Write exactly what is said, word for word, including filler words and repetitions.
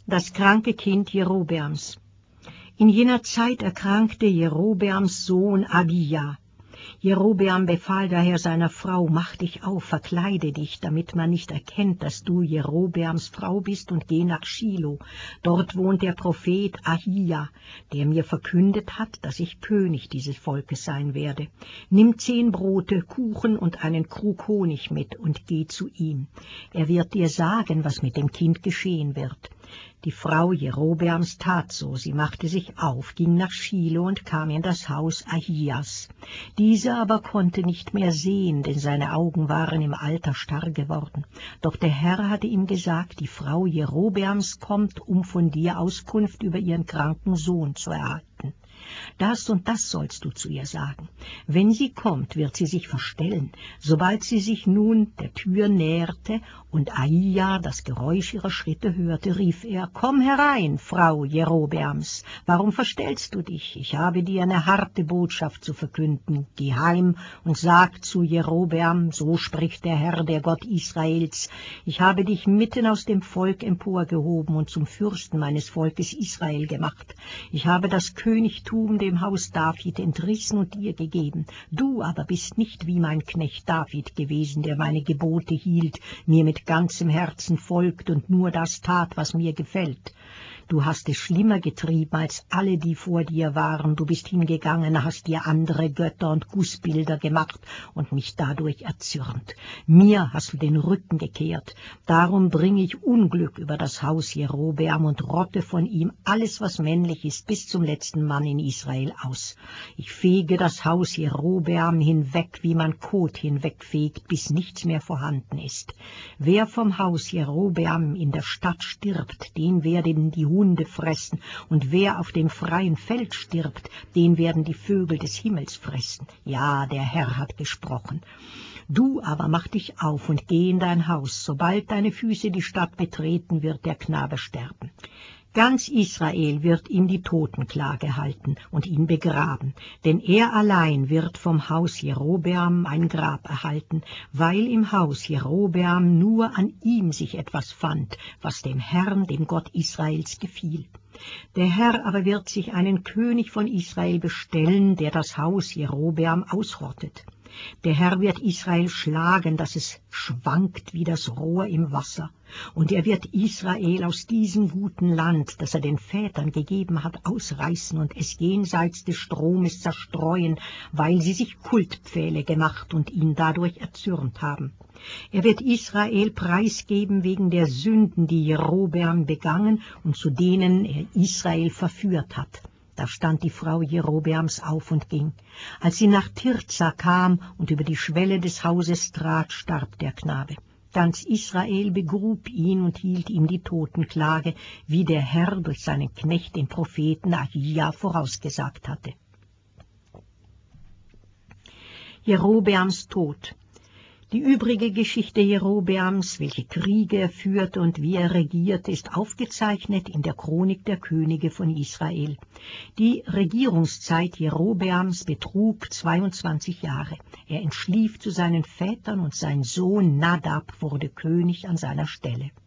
Das kranke Kind Jerobeams. In jener Zeit erkrankte Jerobeams Sohn Abija. Jerobeam befahl daher seiner Frau, mach dich auf, verkleide dich, damit man nicht erkennt, dass du Jerobeams Frau bist, und geh nach Schilo. Dort wohnt der Prophet Ahija, der mir verkündet hat, dass ich König dieses Volkes sein werde. Nimm zehn Brote, Kuchen und einen Krug Honig mit und geh zu ihm. Er wird dir sagen, was mit dem Kind geschehen wird. Die Frau Jerobeams tat so, sie machte sich auf, ging nach Schilo und kam in das Haus Ahijas. Dieser aber konnte nicht mehr sehen, denn seine Augen waren im Alter starr geworden. Doch der Herr hatte ihm gesagt, die Frau Jerobeams kommt, um von dir Auskunft über ihren kranken Sohn zu erhalten. Das und das sollst du zu ihr sagen. Wenn sie kommt, wird sie sich verstellen. Sobald sie sich nun der Tür näherte und Ahija das Geräusch ihrer Schritte hörte, rief er, »Komm herein, Frau Jerobeams, warum verstellst du dich? Ich habe dir eine harte Botschaft zu verkünden. Geh heim und sag zu Jerobeam, so spricht der Herr, der Gott Israels, ich habe dich mitten aus dem Volk emporgehoben und zum Fürsten meines Volkes Israel gemacht. Ich habe das Königtum dem Haus David entrissen und dir gegeben. Du aber bist nicht wie mein Knecht David gewesen, der meine Gebote hielt, mir mit ganzem Herzen folgt und nur das tat, was mir gefällt. Du hast es schlimmer getrieben als alle, die vor dir waren. Du bist hingegangen, hast dir andere Götter und Gussbilder gemacht und mich dadurch erzürnt. Mir hast du den Rücken gekehrt. Darum bringe ich Unglück über das Haus Jerobeam und rotte von ihm alles, was männlich ist, bis zum letzten Mann in Israel aus. Ich fege das Haus Jerobeam hinweg, wie man Kot hinwegfegt, bis nichts mehr vorhanden ist. Wer vom Haus Jerobeam in der Stadt stirbt, den werden die Hunde fressen, und wer auf dem freien Feld stirbt, den werden die Vögel des Himmels fressen. Ja, der Herr hat gesprochen. Du aber mach dich auf und geh in dein Haus. Sobald deine Füße die Stadt betreten, wird der Knabe sterben. Ganz Israel wird ihm die Totenklage halten und ihn begraben, denn er allein wird vom Haus Jerobeam ein Grab erhalten, weil im Haus Jerobeam nur an ihm sich etwas fand, was dem Herrn, dem Gott Israels, gefiel. Der Herr aber wird sich einen König von Israel bestellen, der das Haus Jerobeam ausrottet. Der Herr wird Israel schlagen, dass es schwankt wie das Rohr im Wasser. Und er wird Israel aus diesem guten Land, das er den Vätern gegeben hat, ausreißen und es jenseits des Stromes zerstreuen, weil sie sich Kultpfähle gemacht und ihn dadurch erzürnt haben. Er wird Israel preisgeben wegen der Sünden, die Jerobeam begangen und zu denen er Israel verführt hat. Da stand die Frau Jerobeams auf und ging. Als sie nach Tirza kam und über die Schwelle des Hauses trat, starb der Knabe. Ganz Israel begrub ihn und hielt ihm die Totenklage, wie der Herr durch seinen Knecht, den Propheten Ahija, vorausgesagt hatte. Jerobeams Tod. Die übrige Geschichte Jerobeams, welche Kriege er führte und wie er regierte, ist aufgezeichnet in der Chronik der Könige von Israel. Die Regierungszeit Jerobeams betrug zweiundzwanzig Jahre. Er entschlief zu seinen Vätern und sein Sohn Nadab wurde König an seiner Stelle.